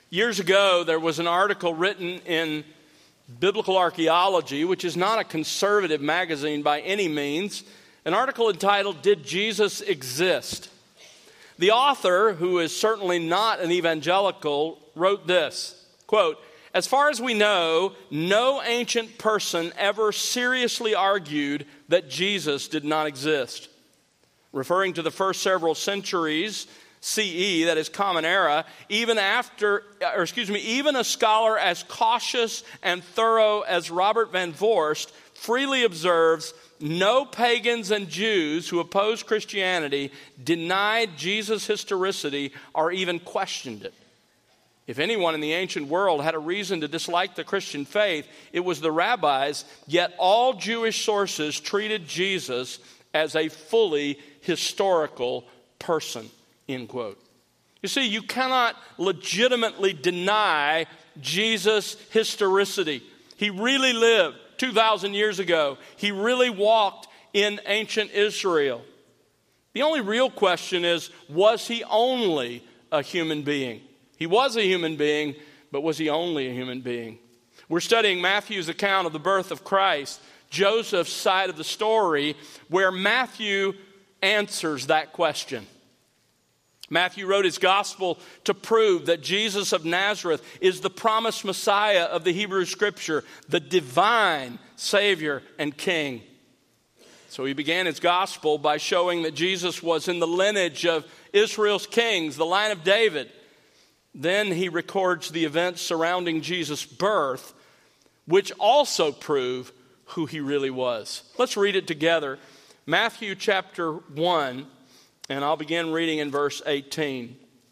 Years ago, there was an article written in Biblical Archaeology, which is not a conservative magazine by any means, an article entitled, "Did Jesus Exist?" The author, who is certainly not an evangelical, wrote this, quote, "As far as we know, no ancient person ever seriously argued that Jesus did not exist." Referring to the first several centuries CE, that is Common Era, even a scholar as cautious and thorough as Robert Van Voorst freely observes, no pagans and Jews who opposed Christianity denied Jesus' historicity or even questioned it. If anyone in the ancient world had a reason to dislike the Christian faith, it was the rabbis, yet all Jewish sources treated Jesus as a fully historical person, end quote. You see, you cannot legitimately deny Jesus' historicity. He really lived 2,000 years ago. He really walked in ancient Israel. The only real question is, was he only a human being? He was a human being, but was he only a human being? We're studying Matthew's account of the birth of Christ, Joseph's side of the story, where Matthew answers that question. Matthew wrote his gospel to prove that Jesus of Nazareth is the promised Messiah of the Hebrew Scripture, the divine Savior and King. So he began his gospel by showing that Jesus was in the lineage of Israel's kings, the line of David. Then he records the events surrounding Jesus' birth, which also prove who he really was. Let's read it together. Matthew chapter 1, and I'll begin reading in verse 18.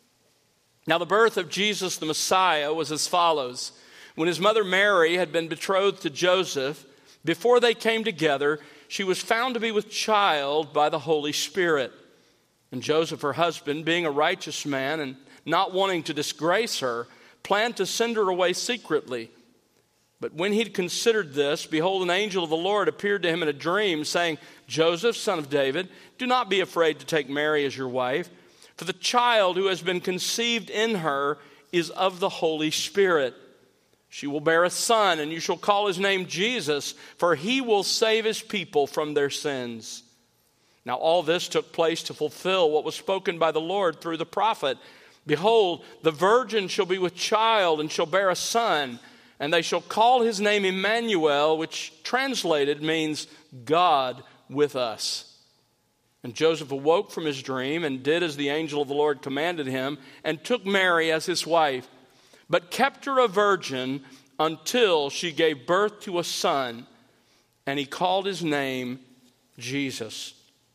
Now the birth of Jesus the Messiah was as follows. When his mother Mary had been betrothed to Joseph, before they came together, she was found to be with child by the Holy Spirit. And Joseph, her husband, being a righteous man and not wanting to disgrace her, planned to send her away secretly. But when he'd considered this, behold, an angel of the Lord appeared to him in a dream, saying, Joseph, son of David, do not be afraid to take Mary as your wife, for the child who has been conceived in her is of the Holy Spirit. She will bear a son, and you shall call his name Jesus, for he will save his people from their sins. Now all this took place to fulfill what was spoken by the Lord through the prophet. Behold, the virgin shall be with child and shall bear a son, and they shall call his name Emmanuel, which translated means God with us. And Joseph awoke from his dream and did as the angel of the Lord commanded him, and took Mary as his wife, but kept her a virgin until she gave birth to a son, and he called his name Jesus.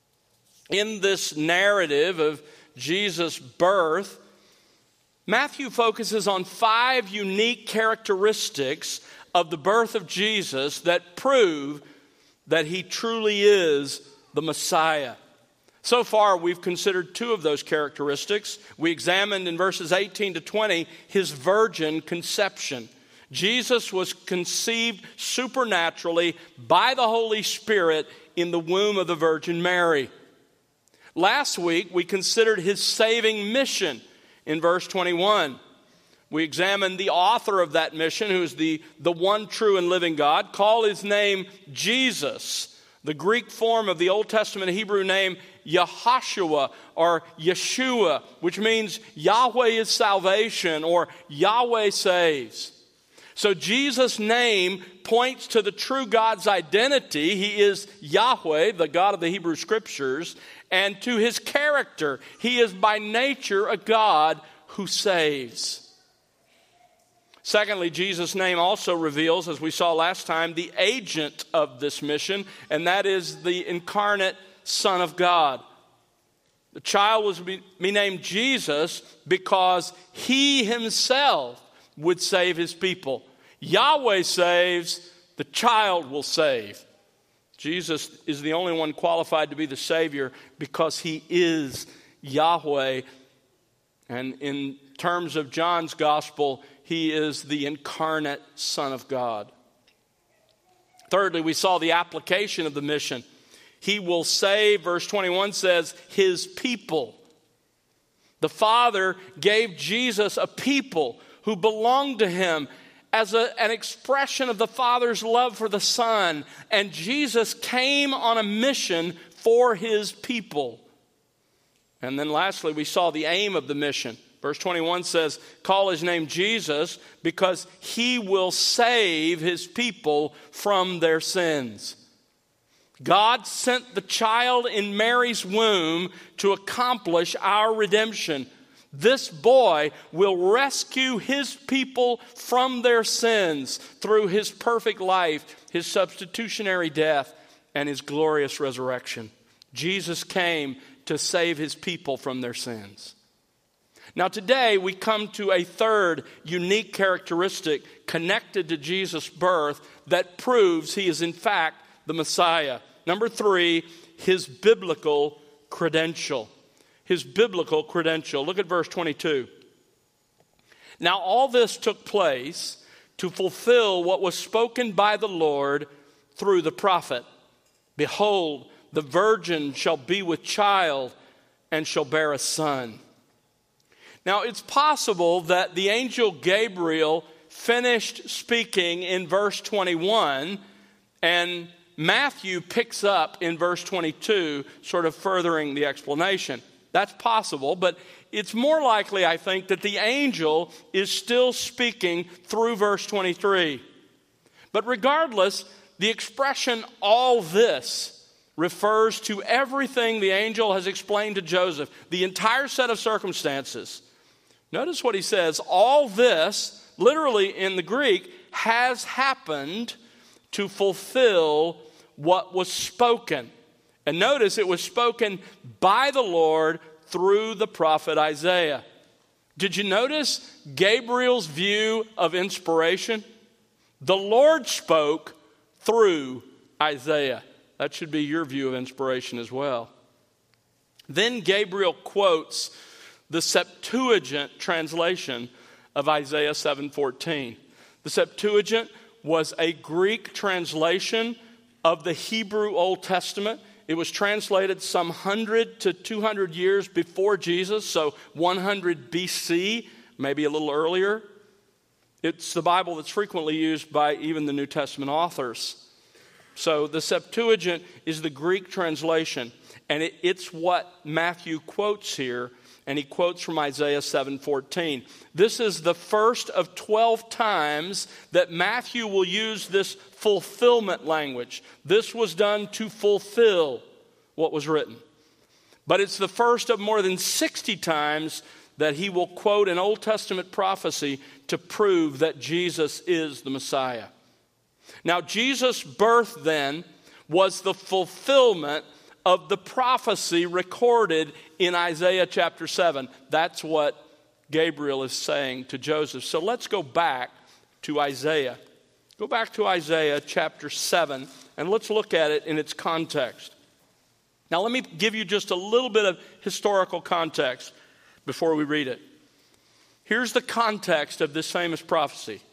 In this narrative of Jesus' birth, Matthew focuses on 5 unique characteristics of the birth of Jesus that prove that he truly is the Messiah. So far, we've considered 2 of those characteristics. We examined in verses 18 to 20 his virgin conception. Jesus was conceived supernaturally by the Holy Spirit in the womb of the Virgin Mary. Last week, we considered his saving mission in verse 21. We examined the author of that mission, who is the one true and living God. Call his name Jesus, the Greek form of the Old Testament Hebrew name Yehoshua or Yeshua, which means Yahweh is salvation or Yahweh saves. So Jesus' name points to the true God's identity. He is Yahweh, the God of the Hebrew Scriptures, and to his character. He is by nature a God who saves. Secondly, Jesus' name also reveals, as we saw last time, the agent of this mission, and that is the incarnate Son of God. The child was to be named Jesus because he himself would save his people. Yahweh saves, the child will save. Jesus is the only one qualified to be the Savior because he is Yahweh. And in terms of John's gospel, he is the incarnate Son of God. Thirdly, we saw the application of the mission. He will save, verse 21 says, his people. The Father gave Jesus a people who belonged to him as an expression of the Father's love for the Son. And Jesus came on a mission for his people. And then lastly, we saw the aim of the mission. Verse 21 says, call his name Jesus because he will save his people from their sins. God sent the child in Mary's womb to accomplish our redemption. This boy will rescue his people from their sins through his perfect life, his substitutionary death, and his glorious resurrection. Jesus came to save his people from their sins. Now today we come to a third unique characteristic connected to Jesus' birth that proves he is in fact the Messiah. Number 3, his biblical credential. His biblical credential. Look at verse 22. Now all this took place to fulfill what was spoken by the Lord through the prophet. Behold, the virgin shall be with child and shall bear a son. Now it's possible that the angel Gabriel finished speaking in verse 21 and Matthew picks up in verse 22, sort of furthering the explanation. That's possible, but it's more likely, I think, that the angel is still speaking through verse 23. But regardless, the expression all this refers to everything the angel has explained to Joseph, the entire set of circumstances. Notice what he says, all this, literally in the Greek, has happened to fulfill what was spoken. And notice it was spoken by the Lord through the prophet Isaiah. Did you notice Gabriel's view of inspiration? The Lord spoke through Isaiah. That should be your view of inspiration as well. Then Gabriel quotes the Septuagint translation of Isaiah 7:14. The Septuagint was a Greek translation of the Hebrew Old Testament. It was translated some 100 to 200 years before Jesus, so 100 BC, maybe a little earlier. It's the Bible that's frequently used by even the New Testament authors. So the Septuagint is the Greek translation, and it's what Matthew quotes here, and he quotes from Isaiah 7:14. This is the first of 12 times that Matthew will use this fulfillment language. This was done to fulfill what was written. But it's the first of more than 60 times that he will quote an Old Testament prophecy to prove that Jesus is the Messiah. Now, Jesus' birth then was the fulfillment of the prophecy recorded in Isaiah chapter 7. That's what Gabriel is saying to Joseph. So let's go back to Isaiah. Go back to Isaiah chapter 7, and let's look at it in its context. Now let me give you just a little bit of historical context before we read it. Here's the context of this famous prophecy.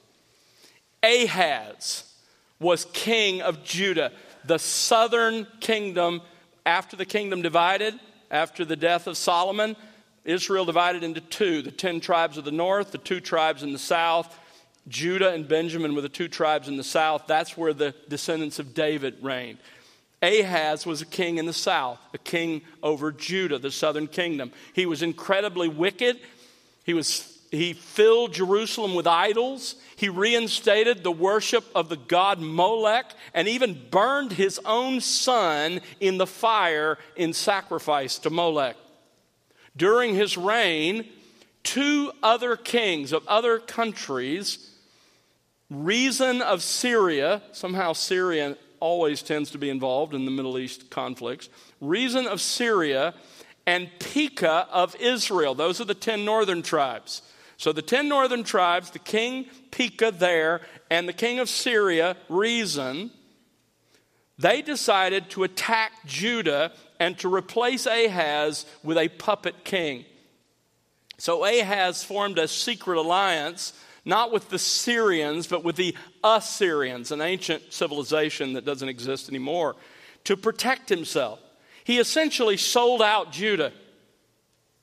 Ahaz was king of Judah, the southern kingdom. After the kingdom divided, after the death of Solomon, Israel divided into two, the 10 tribes of the north, the 2 tribes in the south. Judah and Benjamin were the 2 tribes in the south. That's where the descendants of David reigned. Ahaz was a king in the south, a king over Judah, the southern kingdom. He was incredibly wicked. He filled Jerusalem with idols. He reinstated the worship of the god Molech and even burned his own son in the fire in sacrifice to Molech. During his reign, 2 other kings of other countries, Rezin of Syria, somehow Syria always tends to be involved in the Middle East conflicts, Rezin of Syria and Pekah of Israel. Those are the 10 northern tribes. So the 10 northern tribes, the king Pekah there, and the king of Syria, Rezin, they decided to attack Judah and to replace Ahaz with a puppet king. So Ahaz formed a secret alliance, not with the Syrians, but with the Assyrians, an ancient civilization that doesn't exist anymore, to protect himself. He essentially sold out Judah.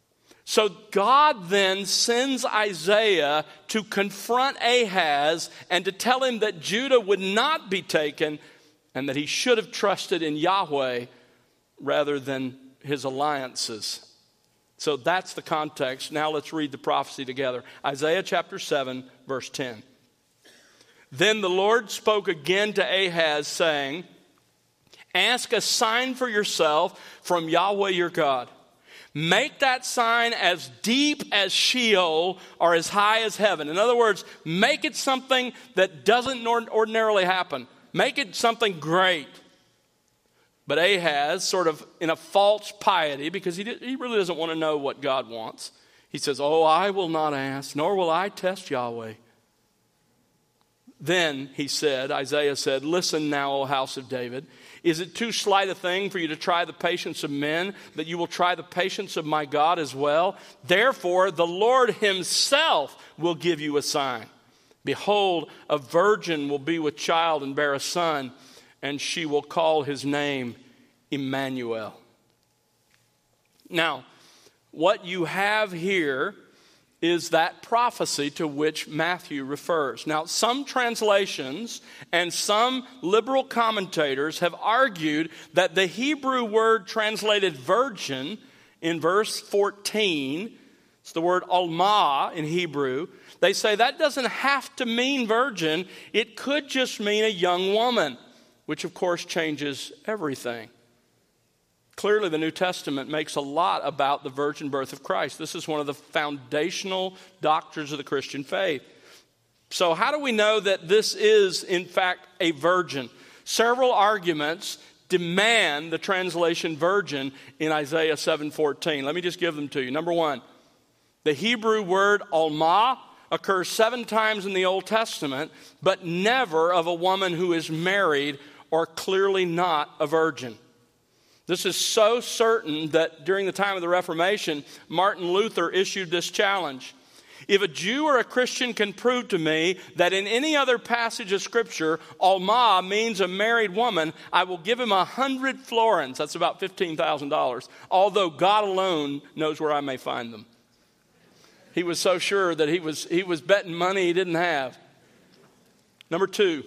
So God then sends Isaiah to confront Ahaz and to tell him that Judah would not be taken and that he should have trusted in Yahweh rather than his alliances. So that's the context. Now let's read the prophecy together. Isaiah chapter 7, verse 10. Then the Lord spoke again to Ahaz, saying, ask a sign for yourself from Yahweh your God. Make that sign as deep as Sheol or as high as heaven. In other words, make it something that doesn't ordinarily happen. Make it something great. But Ahaz, sort of in a false piety, because he really doesn't want to know what God wants, he says, oh, I will not ask, nor will I test Yahweh. Then he said, Isaiah said, listen now, O house of David. Is it too slight a thing for you to try the patience of men, that you will try the patience of my God as well? Therefore, the Lord himself will give you a sign. Behold, a virgin will be with child and bear a son, and she will call his name Emmanuel. Now, what you have here is that prophecy to which Matthew refers. Now, some translations and some liberal commentators have argued that the Hebrew word translated virgin in verse 14, it's the word alma in Hebrew. They say that doesn't have to mean virgin. It could just mean a young woman, which of course changes everything. Clearly, the New Testament makes a lot about the virgin birth of Christ. This is one of the foundational doctrines of the Christian faith. So how do we know that this is, in fact, a virgin? Several arguments demand the translation virgin in Isaiah 7:14. Let me just give them to you. Number one, the Hebrew word alma occurs 7 times in the Old Testament, but never of a woman who is married or clearly not a virgin. This is so certain that during the time of the Reformation, Martin Luther issued this challenge. If a Jew or a Christian can prove to me that in any other passage of Scripture, alma means a married woman, I will give him 100 florins. That's about $15,000. Although God alone knows where I may find them. He was so sure that he was betting money he didn't have. Number 2,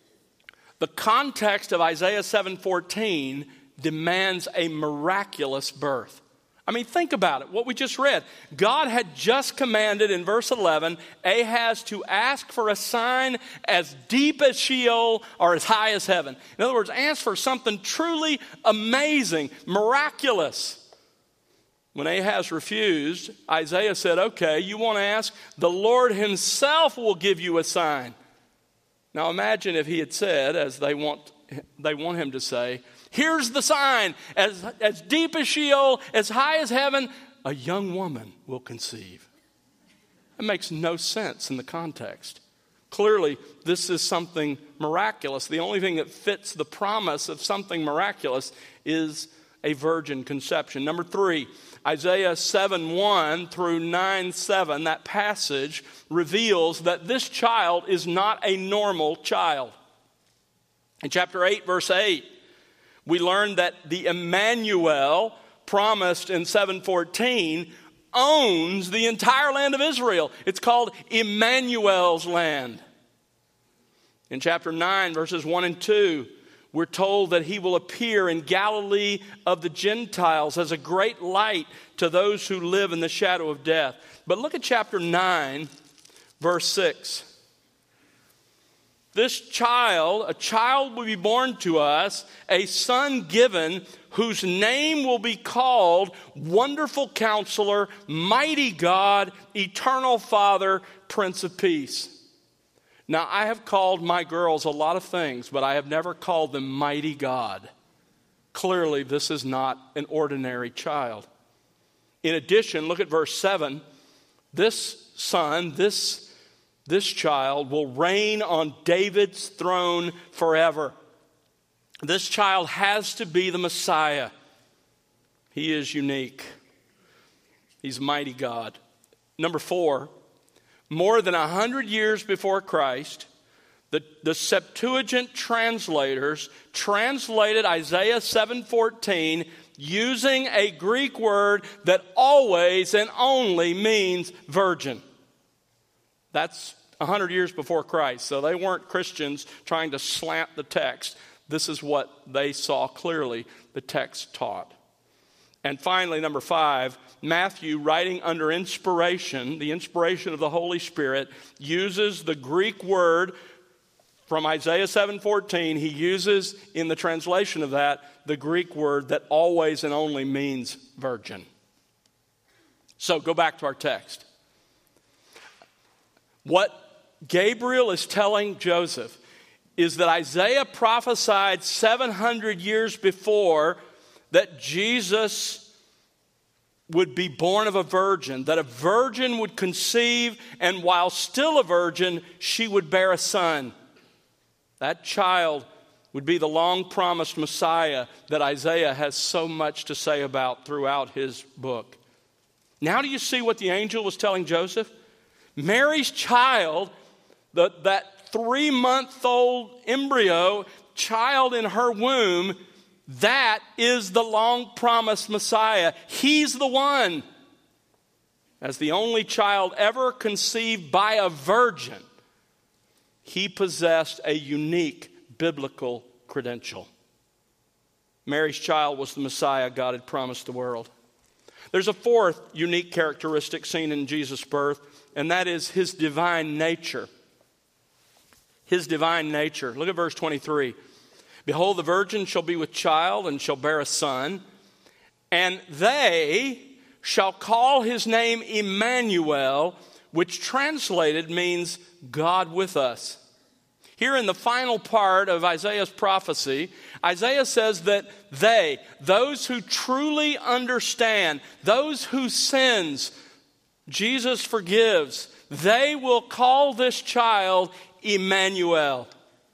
the context of Isaiah 7:14 demands a miraculous birth. I mean, think about it, what we just read. God had just commanded in verse 11 Ahaz to ask for a sign as deep as Sheol or as high as heaven. In other words, ask for something truly amazing, miraculous. When Ahaz refused, Isaiah said, okay, you want to ask? The Lord himself will give you a sign. Now imagine if he had said, as they want him to say, here's the sign, as deep as Sheol, as high as heaven, a young woman will conceive. It makes no sense in the context. Clearly, this is something miraculous. The only thing that fits the promise of something miraculous is a virgin conception. Number 3, Isaiah 7:1 through 9:7, that passage reveals that this child is not a normal child. In chapter 8, verse 8, we learn that the Emmanuel promised in 7:14 owns the entire land of Israel. It's called Emmanuel's land. In chapter 9, verses 1 and 2, we're told that he will appear in Galilee of the Gentiles as a great light to those who live in the shadow of death. But look at chapter 9, verse 6. This child, a child will be born to us, a son given, whose name will be called Wonderful Counselor, Mighty God, Eternal Father, Prince of Peace. Now, I have called my girls a lot of things, but I have never called them Mighty God. Clearly, this is not an ordinary child. In addition, look at verse 7. This son, this child will reign on David's throne forever. This child has to be the Messiah. He is unique. He's mighty God. Number 4, more than 100 years before Christ, the Septuagint translators translated Isaiah 7:14 using a Greek word that always and only means virgin. That's 100 years before Christ, so they weren't Christians trying to slant the text. This is what they saw clearly the text taught. And finally, number 5, Matthew, writing under inspiration, the inspiration of the Holy Spirit, uses the Greek word from Isaiah 7:14. He uses in the translation of that the Greek word that always and only means virgin. So go back to our text. What Gabriel is telling Joseph is that Isaiah prophesied 700 years before that Jesus would be born of a virgin, that a virgin would conceive, and while still a virgin, she would bear a son. That child would be the long-promised Messiah that Isaiah has so much to say about throughout his book. Now do you see what the angel was telling Joseph? Mary's child, that 3-month-old embryo child in her womb, that is the long-promised Messiah. He's the one. As the only child ever conceived by a virgin, he possessed a unique biblical credential. Mary's child was the Messiah God had promised the world. There's a fourth unique characteristic seen in Jesus' birth, and that is his divine nature. His divine nature. Look at verse 23. Behold, the virgin shall be with child and shall bear a son, and they shall call his name Emmanuel, which translated means God with us. Here in the final part of Isaiah's prophecy, Isaiah says that those who truly understand, those whose sins Jesus forgives, they will call this child Emmanuel.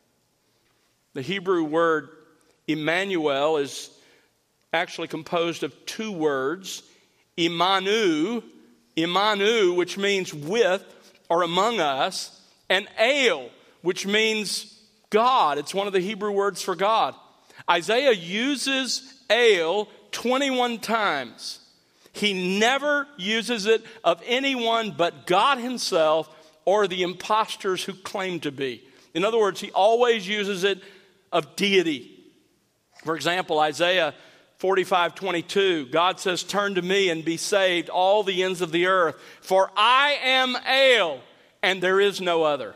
The Hebrew word Emmanuel is actually composed of 2 words. Imanu, which means with or among us, and El, which means God. It's one of the Hebrew words for God. Isaiah uses El 21 times. He never uses it of anyone but God himself or the impostors who claim to be. In other words, he always uses it of deity. For example, Isaiah 45:22, God says, "Turn to me and be saved, all the ends of the earth, for I am El, and there is no other."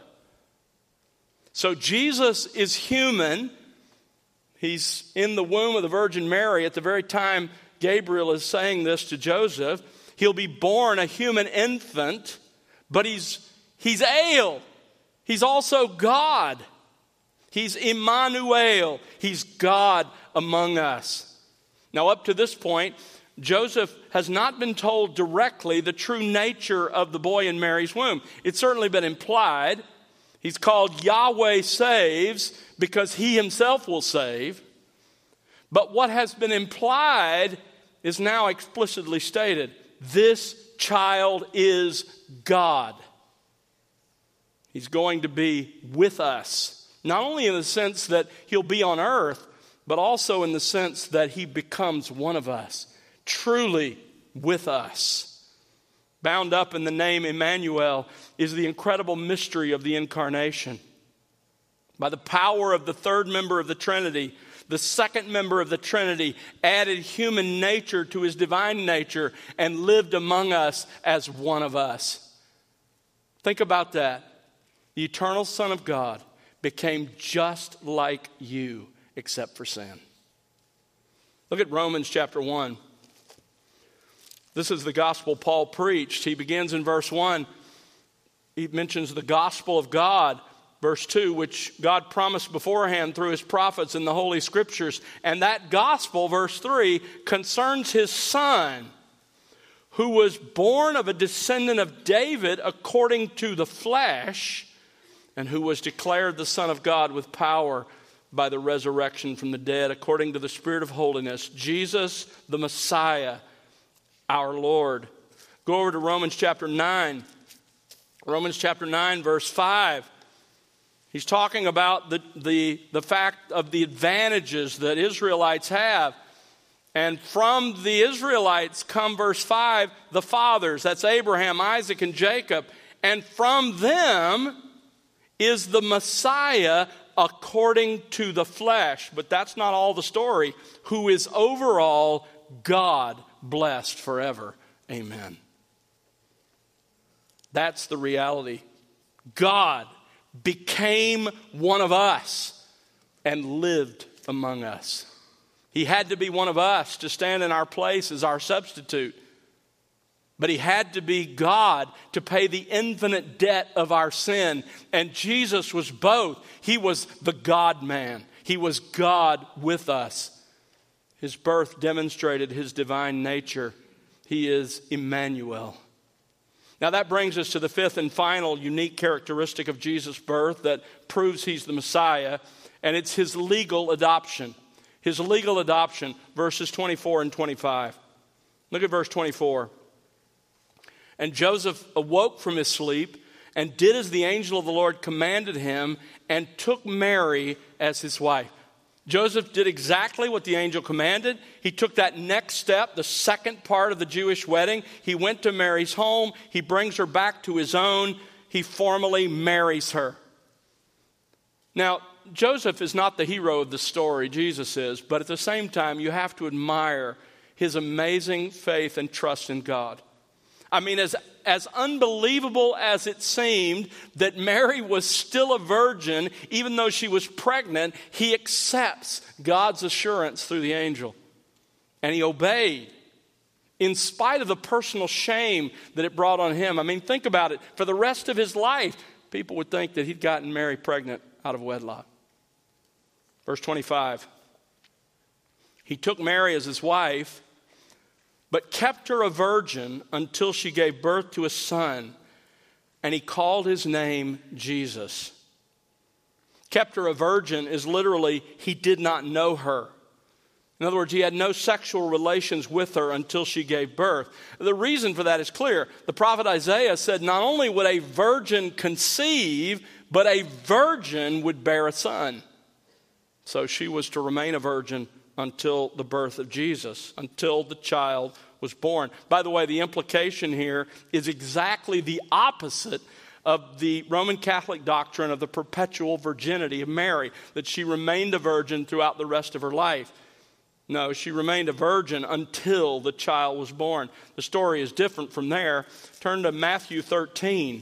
So Jesus is human. He's in the womb of the Virgin Mary at the very time Gabriel is saying this to Joseph. He'll be born a human infant, but he's El. He's also God. He's Emmanuel. He's God among us. Now, up to this point, Joseph has not been told directly the true nature of the boy in Mary's womb. It's certainly been implied. He's called Yahweh Saves because he himself will save. But what has been implied is now explicitly stated. This child is God. He's going to be with us. Not only in the sense that he'll be on earth, but also in the sense that he becomes one of us. Truly with us. Bound up in the name Emmanuel is the incredible mystery of the incarnation. By the power of the third member of the Trinity, the second member of the Trinity added human nature to his divine nature and lived among us as one of us. Think about that. The eternal Son of God became just like you, except for sin. Look at Romans chapter 1. This is the gospel Paul preached. He begins in verse 1. He mentions the gospel of God. Verse 2, which God promised beforehand through his prophets in the Holy Scriptures. And that gospel, verse 3, concerns his Son, who was born of a descendant of David according to the flesh, and who was declared the Son of God with power by the resurrection from the dead, according to the Spirit of holiness, Jesus the Messiah, our Lord. Go over to Romans chapter 9. Romans chapter 9, verse 5. He's talking about the fact of the advantages that Israelites have. And from the Israelites come, verse 5, the fathers. That's Abraham, Isaac, and Jacob. And from them is the Messiah according to the flesh. But that's not all the story. Who is overall God, blessed forever. Amen. That's the reality. God became one of us and lived among us. He had to be one of us to stand in our place as our substitute. But he had to be God to pay the infinite debt of our sin. And Jesus was both. He was the God-man. He was God with us. His birth demonstrated his divine nature. He is Emmanuel. Now that brings us to the fifth and final unique characteristic of Jesus' birth that proves he's the Messiah, and it's his legal adoption. His legal adoption, verses 24 and 25. Look at verse 24. And Joseph awoke from his sleep and did as the angel of the Lord commanded him and took Mary as his wife. Joseph did exactly what the angel commanded. He took that next step, the second part of the Jewish wedding. He went to Mary's home. He brings her back to his own. He formally marries her. Now, Joseph is not the hero of the story, Jesus is, but at the same time, you have to admire his amazing faith and trust in God. I mean, as unbelievable as it seemed that Mary was still a virgin, even though she was pregnant, he accepts God's assurance through the angel. And he obeyed in spite of the personal shame that it brought on him. I mean, think about it. For the rest of his life, people would think that he'd gotten Mary pregnant out of wedlock. Verse 25. He took Mary as his wife, but kept her a virgin until she gave birth to a son, and he called his name Jesus. Kept her a virgin is literally, he did not know her. In other words, he had no sexual relations with her until she gave birth. The reason for that is clear. The prophet Isaiah said not only would a virgin conceive, but a virgin would bear a son. So she was to remain a virgin until the birth of Jesus, until the child was born. By the way, the implication here is exactly the opposite of the Roman Catholic doctrine of the perpetual virginity of Mary, that she remained a virgin throughout the rest of her life. No, she remained a virgin until the child was born. The story is different from there. Turn to Matthew 13.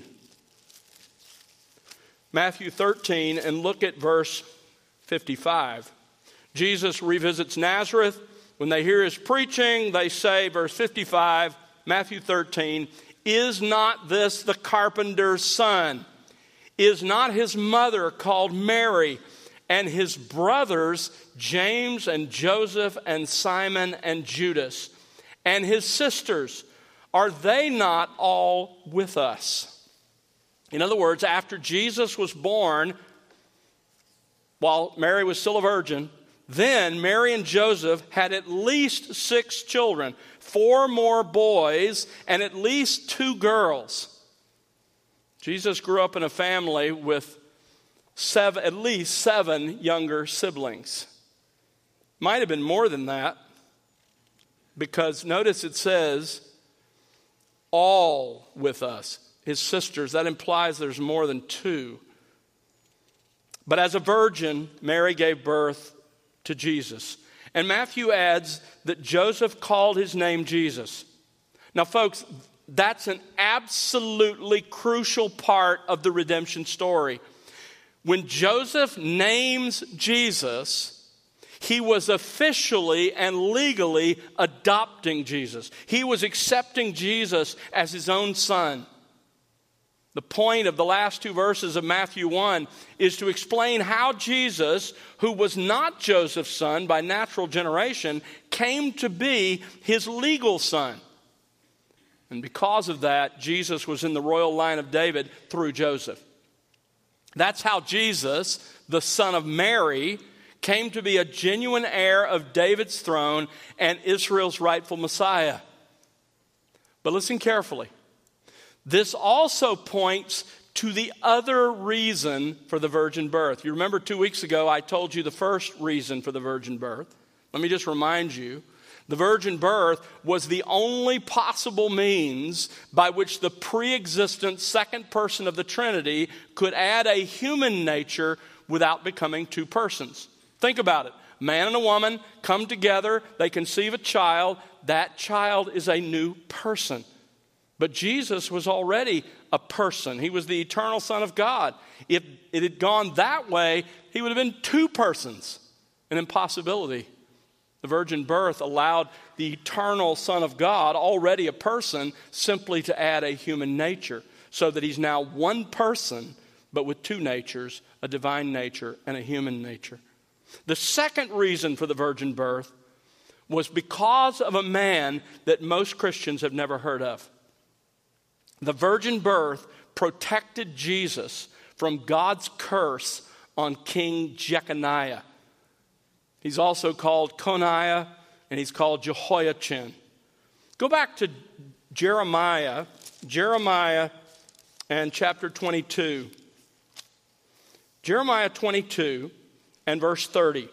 Matthew 13 and look at verse 55. Jesus revisits Nazareth. When they hear his preaching, they say, verse 55, Matthew 13, "Is not this the carpenter's son? Is not his mother called Mary, and his brothers James and Joseph and Simon and Judas, and his sisters, are they not all with us?" In other words, after Jesus was born, while Mary was still a virgin, then Mary and Joseph had at least 6 children, 4 more boys, and at least 2 girls. Jesus grew up in a family with at least 7 younger siblings. Might have been more than that, because notice it says, all with us, his sisters. That implies there's more than 2. But as a virgin, Mary gave birth to Jesus. And Matthew adds that Joseph called his name Jesus. Now, folks, that's an absolutely crucial part of the redemption story. When Joseph names Jesus, he was officially and legally adopting Jesus. He was accepting Jesus as his own son. The point of the last 2 verses of Matthew 1 is to explain how Jesus, who was not Joseph's son by natural generation, came to be his legal son. And because of that, Jesus was in the royal line of David through Joseph. That's how Jesus, the son of Mary, came to be a genuine heir of David's throne and Israel's rightful Messiah. But listen carefully. This also points to the other reason for the virgin birth. You remember 2 weeks ago I told you the first reason for the virgin birth. Let me just remind you The virgin birth was the only possible means by which the pre-existent second person of the Trinity could add a human nature without becoming two persons. Think about it. Man and a woman come together, they conceive a child. That child is a new person. But Jesus was already a person. He was the eternal Son of God. If it had gone that way, he would have been two persons. An impossibility. The virgin birth allowed the eternal Son of God, already a person, simply to add a human nature, so that he's now one person, but with two natures, a divine nature and a human nature. The second reason for the virgin birth was because of a man that most Christians have never heard of. The virgin birth protected Jesus from God's curse on King Jeconiah. He's also called Coniah, and he's called Jehoiachin. Go back to Jeremiah and chapter 22. Jeremiah 22 and verse 30.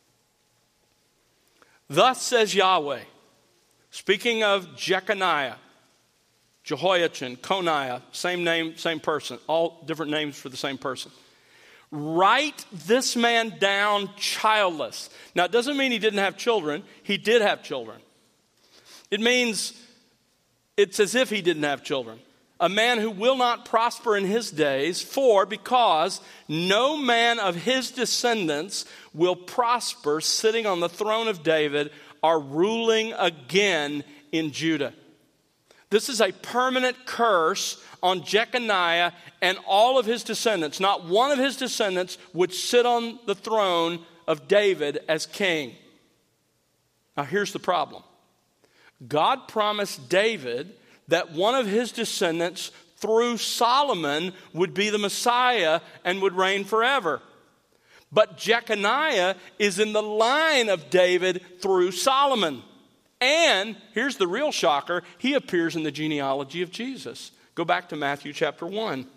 Thus says Yahweh, speaking of Jeconiah, Jehoiachin, Coniah, same name, same person, all different names for the same person. Write this man down childless. Now, it doesn't mean he didn't have children. He did have children. It means it's as if he didn't have children. A man who will not prosper in his days, because no man of his descendants will prosper sitting on the throne of David or ruling again in Judah. This is a permanent curse on Jeconiah and all of his descendants. Not one of his descendants would sit on the throne of David as king. Now here's the problem. God promised David that one of his descendants through Solomon would be the Messiah and would reign forever. But Jeconiah is in the line of David through Solomon. And here's the real shocker, he appears in the genealogy of Jesus. Go back to Matthew chapter 1.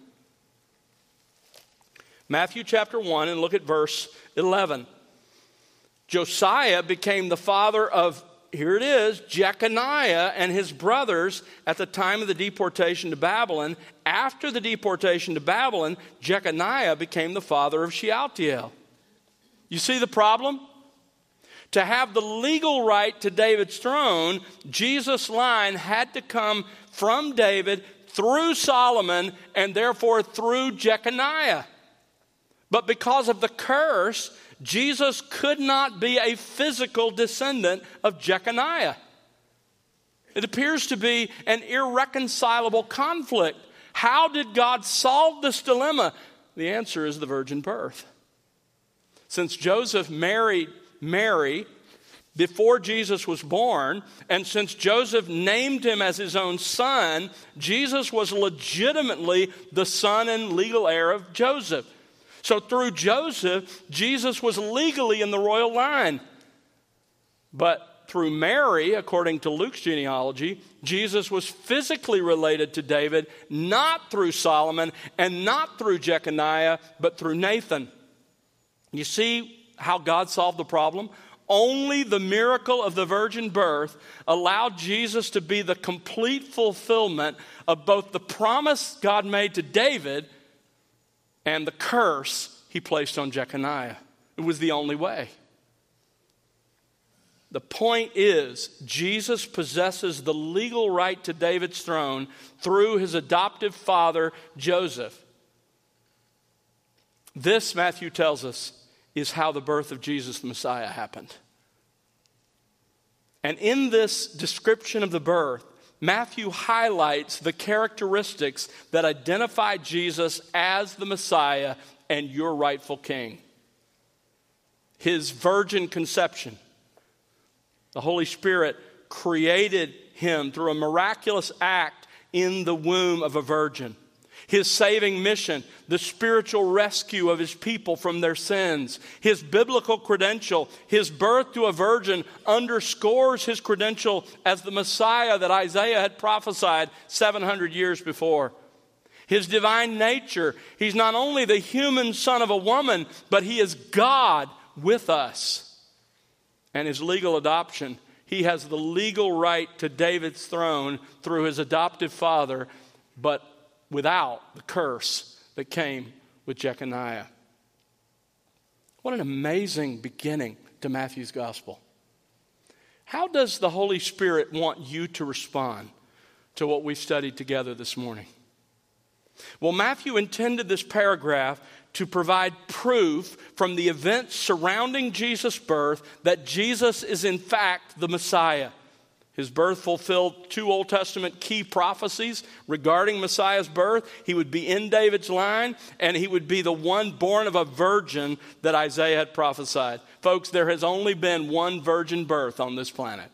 Matthew chapter 1 and look at verse 11. Josiah became the father of, here it is, Jeconiah and his brothers at the time of the deportation to Babylon. After the deportation to Babylon, Jeconiah became the father of Shealtiel. You see the problem? To have the legal right to David's throne, Jesus' line had to come from David through Solomon and therefore through Jeconiah. But because of the curse, Jesus could not be a physical descendant of Jeconiah. It appears to be an irreconcilable conflict. How did God solve this dilemma? The answer is the virgin birth. Since Joseph married Mary before Jesus was born, and since Joseph named him as his own son, Jesus was legitimately the son and legal heir of Joseph. So through Joseph, Jesus was legally in the royal line. But through Mary, according to Luke's genealogy, Jesus was physically related to David, not through Solomon and not through Jeconiah, but through Nathan. You see how God solved the problem? Only the miracle of the virgin birth allowed Jesus to be the complete fulfillment of both the promise God made to David and the curse he placed on Jeconiah. It was the only way. The point is, Jesus possesses the legal right to David's throne through his adoptive father, Joseph. This, Matthew tells us, is how the birth of Jesus the Messiah happened. And in this description of the birth, Matthew highlights the characteristics that identify Jesus as the Messiah and your rightful king. His virgin conception. The Holy Spirit created him through a miraculous act in the womb of a virgin. His saving mission, the spiritual rescue of his people from their sins. His biblical credential, his birth to a virgin underscores his credential as the Messiah that Isaiah had prophesied 700 years before. His divine nature, he's not only the human son of a woman, but he is God with us. And his legal adoption, He has the legal right to David's throne through his adoptive father, but without the curse that came with Jeconiah. What an amazing beginning to Matthew's gospel. How does the Holy Spirit want you to respond to what we've studied together this morning? Well, Matthew intended this paragraph to provide proof from the events surrounding Jesus' birth that Jesus is in fact the Messiah. His birth fulfilled 2 Old Testament key prophecies regarding Messiah's birth. He would be in David's line, and he would be the one born of a virgin that Isaiah had prophesied. Folks, there has only been one virgin birth on this planet.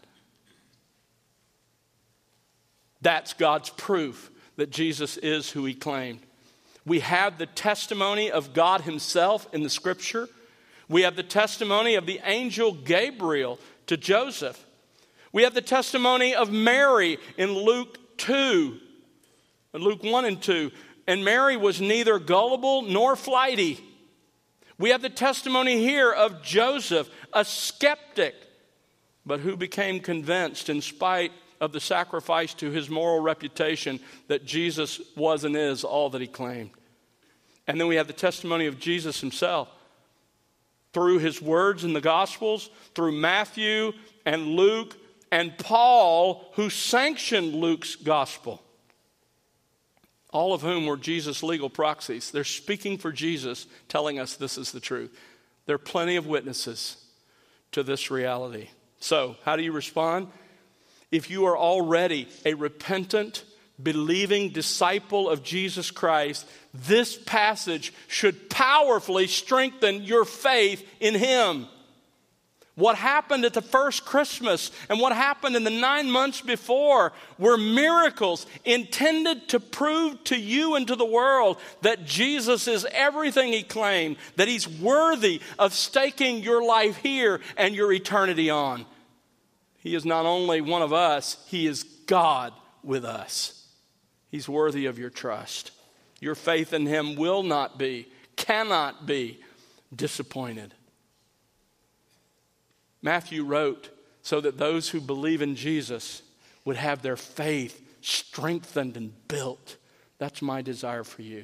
That's God's proof that Jesus is who he claimed. We have the testimony of God himself in the scripture. We have the testimony of the angel Gabriel to Joseph. We have the testimony of Mary in Luke 2, Luke 1 and 2. And Mary was neither gullible nor flighty. We have the testimony here of Joseph, a skeptic, but who became convinced in spite of the sacrifice to his moral reputation that Jesus was and is all that he claimed. And then we have the testimony of Jesus himself through his words in the Gospels, through Matthew and Luke and Paul, who sanctioned Luke's gospel. All of whom were Jesus' legal proxies. They're speaking for Jesus, telling us this is the truth. There are plenty of witnesses to this reality. So, how do you respond? If you are already a repentant, believing disciple of Jesus Christ, this passage should powerfully strengthen your faith in him. What happened at the first Christmas and what happened in the 9 months before were miracles intended to prove to you and to the world that Jesus is everything he claimed, that he's worthy of staking your life here and your eternity on. He is not only one of us, he is God with us. He's worthy of your trust. Your faith in him will not be, cannot be disappointed. Matthew wrote so that those who believe in Jesus would have their faith strengthened and built. That's my desire for you.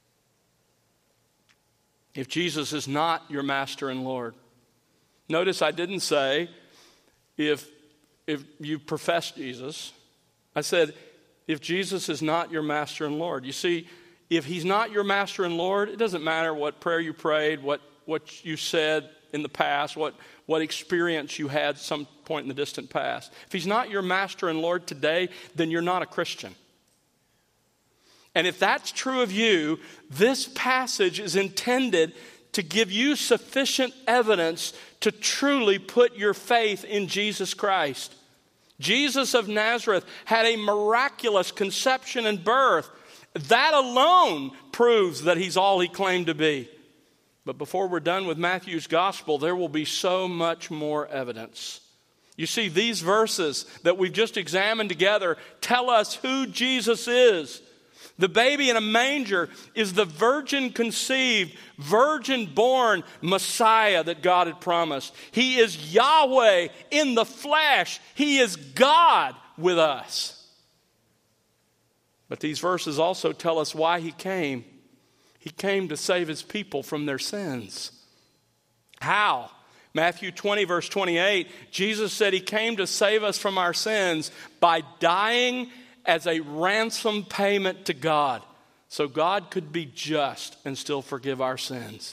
If Jesus is not your master and Lord, notice I didn't say if you profess Jesus. I said if Jesus is not your master and Lord. You see, if he's not your master and Lord, it doesn't matter what prayer you prayed, what you said in the past, what experience you had some point in the distant past. If he's not your master and Lord today, then you're not a Christian. And if that's true of you, this passage is intended to give you sufficient evidence to truly put your faith in Jesus Christ. Jesus of Nazareth had a miraculous conception and birth. That alone proves that he's all he claimed to be. But before we're done with Matthew's gospel, there will be so much more evidence. You see, these verses that we've just examined together tell us who Jesus is. The baby in a manger is the virgin conceived, virgin born Messiah that God had promised. He is Yahweh in the flesh. He is God with us. But these verses also tell us why he came. He came to save his people from their sins. How? Matthew 20, verse 28, Jesus said he came to save us from our sins by dying as a ransom payment to God, so God could be just and still forgive our sins.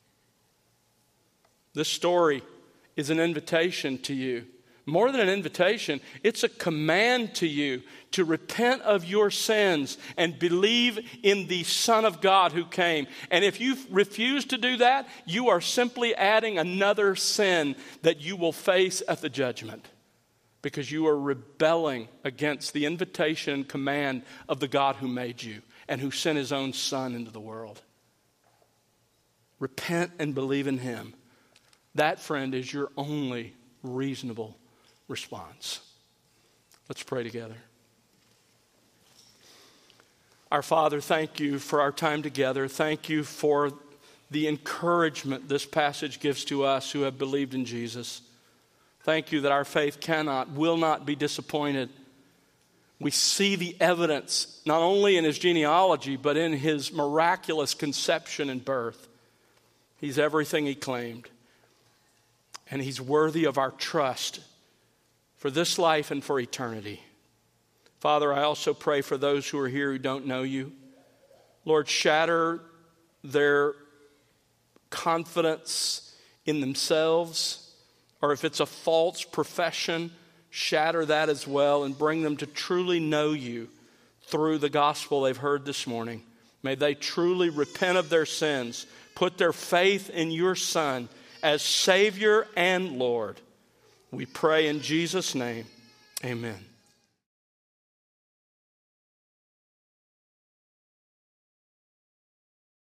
This story is an invitation to you. More than an invitation, it's a command to you to repent of your sins and believe in the Son of God who came. And if you refuse to do that, you are simply adding another sin that you will face at the judgment, because you are rebelling against the invitation and command of the God who made you and who sent his own Son into the world. Repent and believe in him. That, friend, is your only reasonable response. Let's pray together. Our Father, thank you for our time together. Thank you for the encouragement this passage gives to us who have believed in Jesus. Thank you that our faith will not be disappointed. We see the evidence not only in his genealogy, but in his miraculous conception and birth. He's everything he claimed. And he's worthy of our trust for this life and for eternity. Father, I also pray for those who are here who don't know you. Lord, shatter their confidence in themselves, or if it's a false profession, shatter that as well and bring them to truly know you through the gospel they've heard this morning. May they truly repent of their sins, put their faith in your Son as Savior and Lord. We pray in Jesus' name, amen.